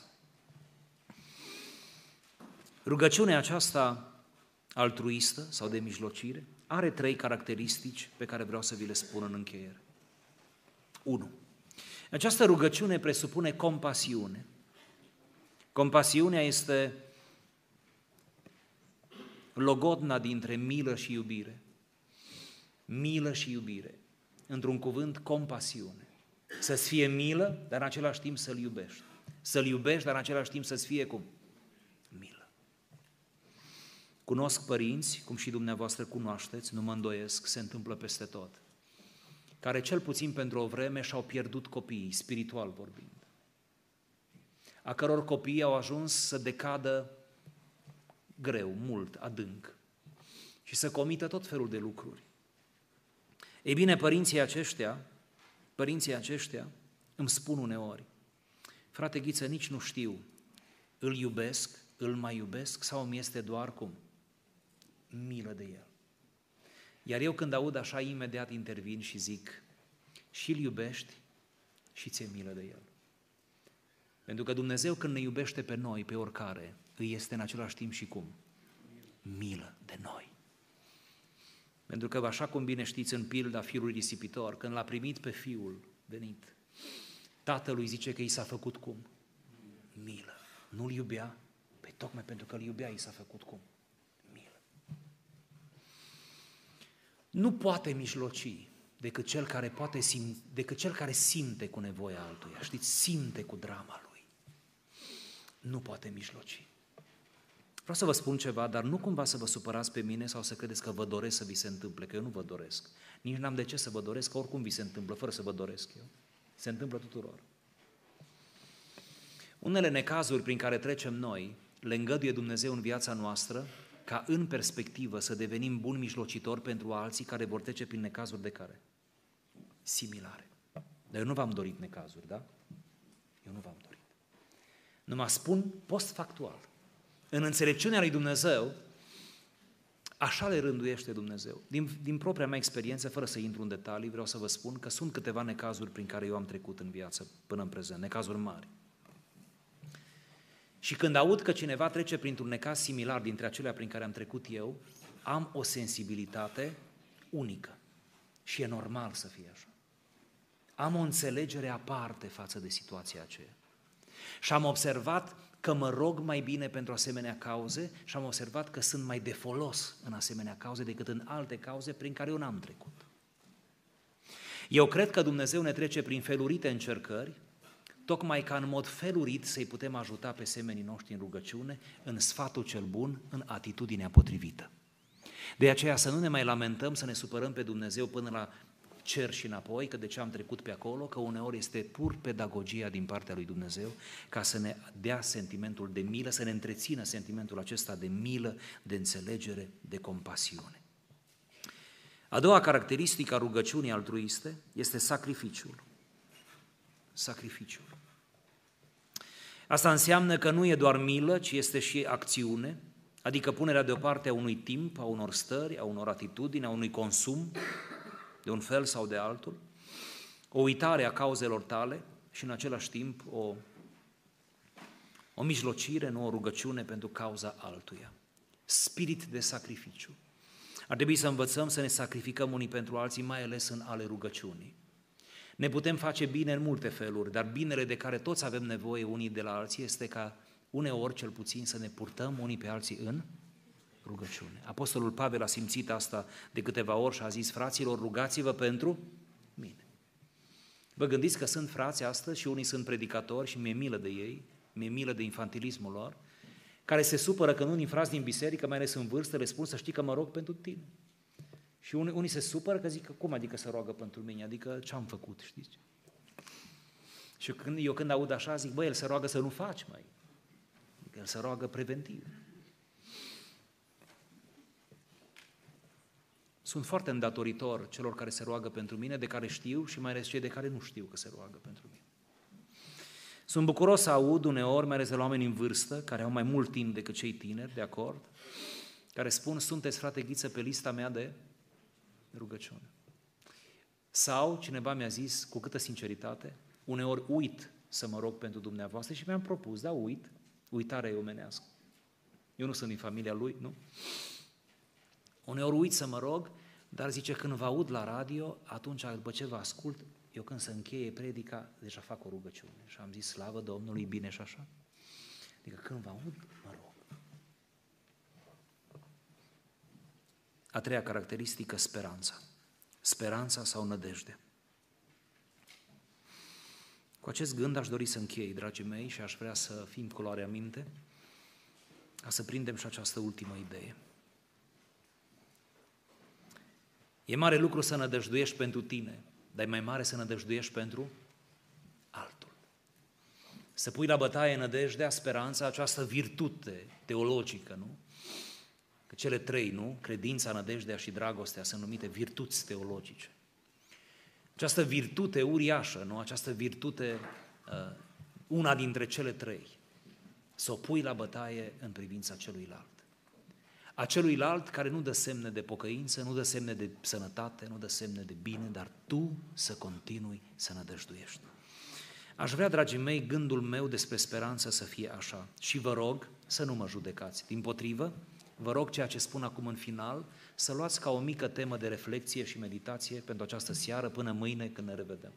[SPEAKER 1] Rugăciunea aceasta altruistă sau de mijlocire are trei caracteristici pe care vreau să vi le spun în încheiere. unu. Această rugăciune presupune compasiune. Compasiunea este logodna dintre milă și iubire. Milă și iubire. Într-un cuvânt, compasiune. Să-ți fie milă, dar în același timp să-L iubești. Să-L iubești, dar în același timp să-ți fie cum? Milă. Cunosc părinți, cum și dumneavoastră cunoașteți, nu mă îndoiesc, se întâmplă peste tot, care cel puțin pentru o vreme și-au pierdut copiii, spiritual vorbind, a căror copii au ajuns să decadă greu, mult, adânc și să comită tot felul de lucruri. Ei bine, părinții aceștia, părinții aceștia îmi spun uneori: frate Ghiță, nici nu știu, îl iubesc, îl mai iubesc sau mi este doar cum? Milă de el. Iar eu când aud așa, imediat intervin și zic: și îl iubești și ți-e milă de el. Pentru că Dumnezeu când ne iubește pe noi, pe oricare, îi este în același timp și cum? Milă de noi. Pentru că, așa cum bine știți în pilda fiului risipitor, când l-a primit pe fiul venit, tatălui zice că i s-a făcut cum? Milă. Nu-l iubea? Păi tocmai pentru că îl iubea, i s-a făcut cum? Milă. Nu poate mijloci decât cel care poate simte, decât cel care simte cu nevoia altuia. Știți, simte cu drama lui. Nu poate mijloci. Vreau să vă spun ceva, dar nu cumva să vă supărați pe mine sau să credeți că vă doresc să vi se întâmple, că eu nu vă doresc. Nici n-am de ce să vă doresc, că oricum vi se întâmplă, fără să vă doresc eu. Se întâmplă tuturor. Unele necazuri prin care trecem noi, le îngăduie Dumnezeu în viața noastră, ca în perspectivă să devenim buni mijlocitori pentru alții care vor trece prin necazuri de care? Similare. Dar eu nu v-am dorit necazuri, da? Eu nu v-am dorit. Numai spun post-factual. În înțelepciunea lui Dumnezeu, Așa le rânduiește Dumnezeu. Din, din propria mea experiență, fără să intru în detalii, vreau să vă spun că sunt câteva necazuri prin care eu am trecut în viață până în prezent, necazuri mari. Și când aud că cineva trece printr-un necaz similar dintre acelea prin care am trecut eu, am o sensibilitate unică. Și e normal să fie așa. Am o înțelegere aparte față de situația aceea. Și am observat că mă rog mai bine pentru asemenea cauze și am observat că sunt mai de folos în asemenea cauze decât în alte cauze prin care eu n-am trecut. Eu cred că Dumnezeu ne trece prin felurite încercări, tocmai ca în mod felurit să-i putem ajuta pe semenii noștri în rugăciune, în sfatul cel bun, în atitudinea potrivită. De aceea să nu ne mai lamentăm, să ne supărăm pe Dumnezeu până la cer și înapoi, că de ce am trecut pe acolo, că uneori este pur pedagogia din partea lui Dumnezeu ca să ne dea sentimentul de milă, să ne întrețină sentimentul acesta de milă, de înțelegere, de compasiune. A doua caracteristică a rugăciunii altruiste este sacrificiul. Sacrificiul. Asta înseamnă că nu e doar milă, ci este și acțiune, adică punerea deoparte a unui timp, a unor stări, a unor atitudini, a unui consum, de un fel sau de altul, o uitare a cauzelor tale și în același timp o, o mijlocire, nu o rugăciune pentru cauza altuia. Spirit de sacrificiu. Ar trebui să învățăm să ne sacrificăm unii pentru alții, mai ales în ale rugăciunii. Ne putem face bine în multe feluri, dar binele de care toți avem nevoie unii de la alții este ca uneori cel puțin să ne purtăm unii pe alții în rugăciune. Apostolul Pavel a simțit asta de câteva ori și a zis: fraților, rugați-vă pentru mine. Vă gândiți că sunt frați astăzi și unii sunt predicatori și mi-e milă de ei, mi-e milă de infantilismul lor, care se supără că unii frați din biserică, mai ales în vârstă, le spun: să știi că mă rog pentru tine. Și unii, unii se supără că zic: cum adică să roagă pentru mine? Adică ce am făcut, știți? Și când, eu când aud așa zic: băi, el se roagă să nu faci, mai. Adică el se roagă preventiv. Sunt foarte îndatoritor celor care se roagă pentru mine, de care știu și mai ales cei de care nu știu că se roagă pentru mine. Sunt bucuros să aud uneori, mai ales de la oameni în vârstă, care au mai mult timp decât cei tineri, de acord, care spun: sunteți, frate Ghiță, pe lista mea de rugăciune. Sau cineva mi-a zis cu câtă sinceritate: uneori uit să mă rog pentru dumneavoastră și mi-am propus, da, uit, uitarea e omenească. Eu nu sunt din familia lui, nu? Uneori uit să mă rog, dar zice, când vă aud la radio, atunci, după ce vă ascult, eu când se încheie predica, deja fac o rugăciune. Și am zis: slavă Domnului, bine și așa. Adică când vă aud, mă rog. A treia caracteristică, speranța. Speranța sau nădejde. Cu acest gând aș dori să închei, dragii mei, și aș vrea să fim cu luarea minte, ca să prindem și această ultimă idee. E mare lucru să nădăjduiești pentru tine, dar e mai mare să nădăjduiești pentru altul. Să pui la bătaie nădejdea, speranța, această virtute teologică, nu? Că cele trei, nu? Credința, nădejdea și dragostea sunt numite virtuți teologice. Această virtute uriașă, nu? Această virtute, una dintre cele trei, să o pui la bătaie în privința celuilalt. A celuilalt care nu dă semne de pocăință, nu dă semne de sănătate, nu dă semne de bine, dar tu să continui să nădăjduiești. Aș vrea, dragii mei, gândul meu despre speranță să fie așa. Și vă rog să nu mă judecați. Dimpotrivă, vă rog ceea ce spun acum în final, să luați ca o mică temă de reflexie și meditație pentru această seară până mâine când ne revedem.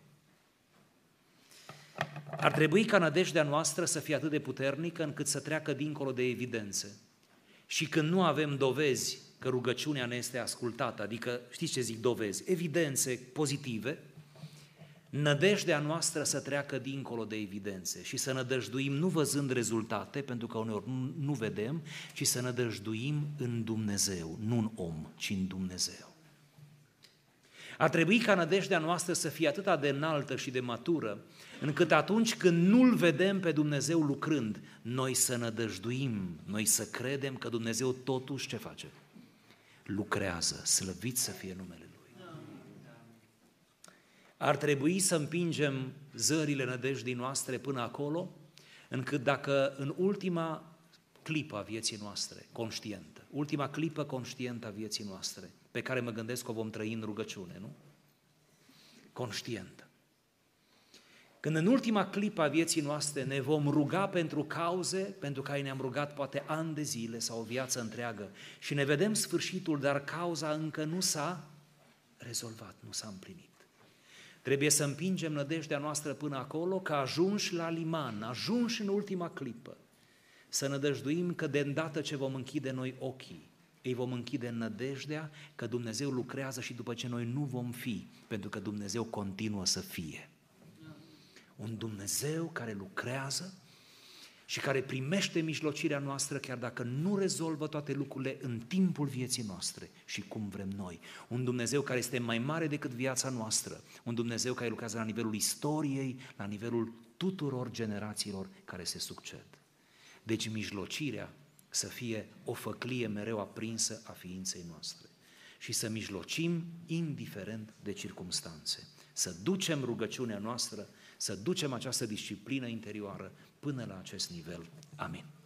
[SPEAKER 1] Ar trebui ca nădejdea noastră să fie atât de puternică încât să treacă dincolo de evidențe. Și când nu avem dovezi că rugăciunea ne este ascultată, adică, știți ce zic dovezi, evidențe pozitive, nădejdea noastră să treacă dincolo de evidențe și să nădăjduim nu văzând rezultate, pentru că uneori nu, nu vedem, ci să nădăjduim în Dumnezeu, nu în om, ci în Dumnezeu. Ar trebui ca nădejdea noastră să fie atât de înaltă și de matură, încât atunci când nu-L vedem pe Dumnezeu lucrând, noi să nădăjduim, noi să credem că Dumnezeu totuși ce face? Lucrează, slăvit să fie numele Lui. Ar trebui să împingem zările nădejdii noastre până acolo, încât dacă în ultima clipă a vieții noastre conștientă, ultima clipă conștientă a vieții noastre, pe care mă gândesc că o vom trăi în rugăciune, nu? Conștientă. Când în ultima clipă a vieții noastre ne vom ruga pentru cauze pentru care ne-am rugat poate ani de zile sau o viață întreagă și ne vedem sfârșitul, dar cauza încă nu s-a rezolvat, nu s-a împlinit. Trebuie să împingem nădejdea noastră până acolo, că ajunși la liman, ajunși în ultima clipă, să nădăjduim că de îndată ce vom închide noi ochii, îi vom închide în nădejdea că Dumnezeu lucrează și după ce noi nu vom fi, pentru că Dumnezeu continuă să fie. Un Dumnezeu care lucrează și care primește mijlocirea noastră chiar dacă nu rezolvă toate lucrurile în timpul vieții noastre și cum vrem noi. Un Dumnezeu care este mai mare decât viața noastră, un Dumnezeu care lucrează la nivelul istoriei, la nivelul tuturor generațiilor care se succed. Deci mijlocirea să fie o făclie mereu aprinsă a ființei noastre și să mijlocim indiferent de circumstanțe, să ducem rugăciunea noastră, să ducem această disciplină interioară până la acest nivel. Amin.